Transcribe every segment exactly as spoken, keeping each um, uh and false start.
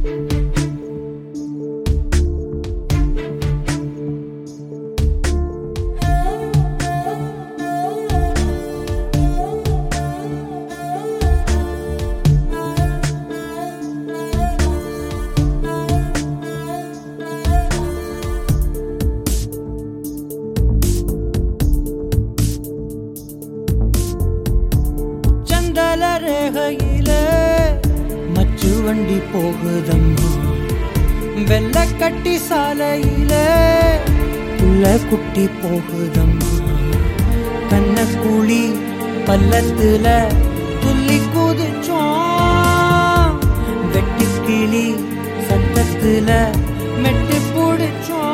ரேகையிலே மச்சு வண்டி போகுதம்மா, வெள்ள கட்டி சாலையிலே புள்ள குட்டி போகுதம்மா, கண்ணக்குழி பள்ளத்துல துள்ளி குதிச்சோம், வெட்டி கிளி சத்தத்துல மெட்டு பிடிச்சோம்.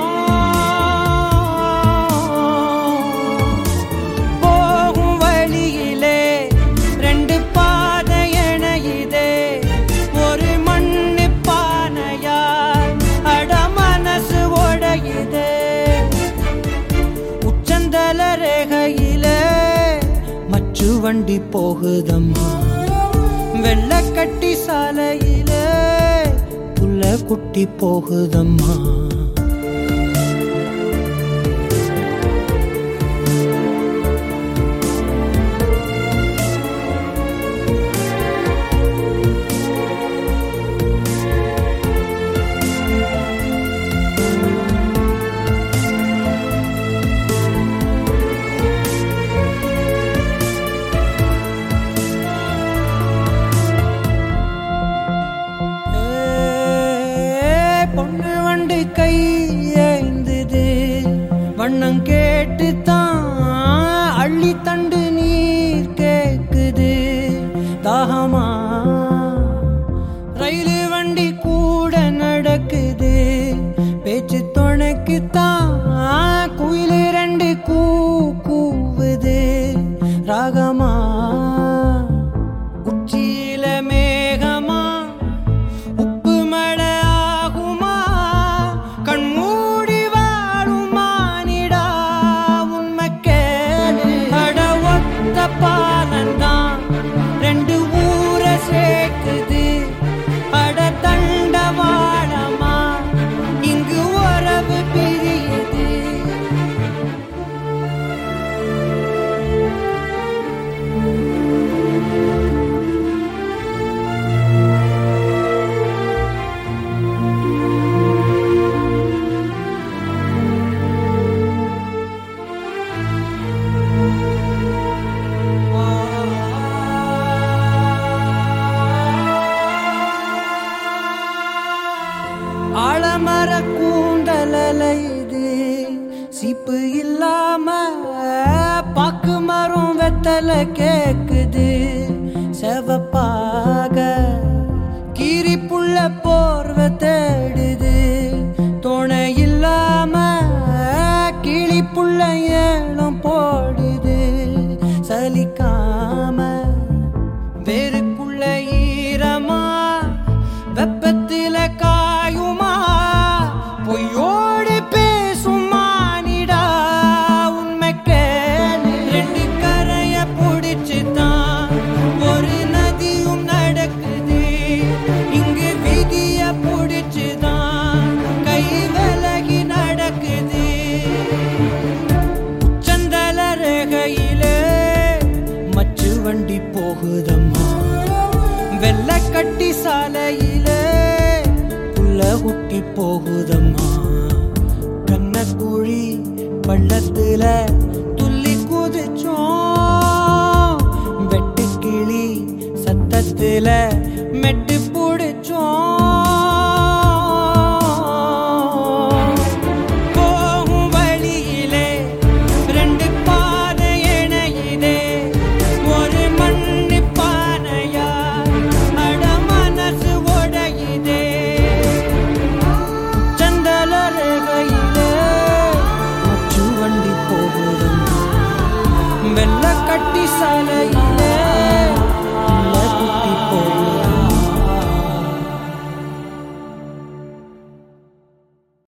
ரேகையிலே மச்சு வண்டி போகுதம்மா, வெள்ள கட்டி சாலையிலே புள்ள குட்டி போகுதம்மா. பொண்ணு வண்டு கை ஏந்தது வண்ணம் கேட்டு தான் அள்ளி தண்டு நீர் கேக்குது தாகமா, ரயிலு வண்டி கூட நடக்குது பேச்சு துணைக்கு தான் குயிலு ரெண்டு கூ கூவுது ராகமா, உச்சியில மேகமா பாலந்தான் ரெண்டு ஊர சேர்க்குது, அட தண்டவாளமா இங்கு உறவு பிரியுது. ஆலமர கூந்தலைது சீப்பு இல்லாம பாக்கு மரம் வெத்தல கேக்குது செவப்பாக, கீரி புள்ள போர்வ தேடுது துணை இல்லாம கிளி புள்ள ஏலம் போடுது சலிக்காம, வேறுக்குள்ள ஈரமா வெப்பத்தில காயுமா, பொய்யோடு பேசுமானிடா உண்மை கேளு. ரெண்டு கரைய பிடிச்சுதான் ஒரு நதியும் நடக்குது, இங்கு விதிய பிடிச்சுதான் கை விலகி நடக்குது. சந்தல ரேகையிலே மச்சு வண்டி போகுதம்மா, வெள்ள கட்டி சாலையிலே புள்ள குட்டி போகுதம்மா, கண்ணக்குழி பள்ளத்துல துள்ளி குதிச்சோம், வெட்டு கிளி சத்தத்துல மெட்டு பிடிச்சோம். வெள்ள கட்டி சாலை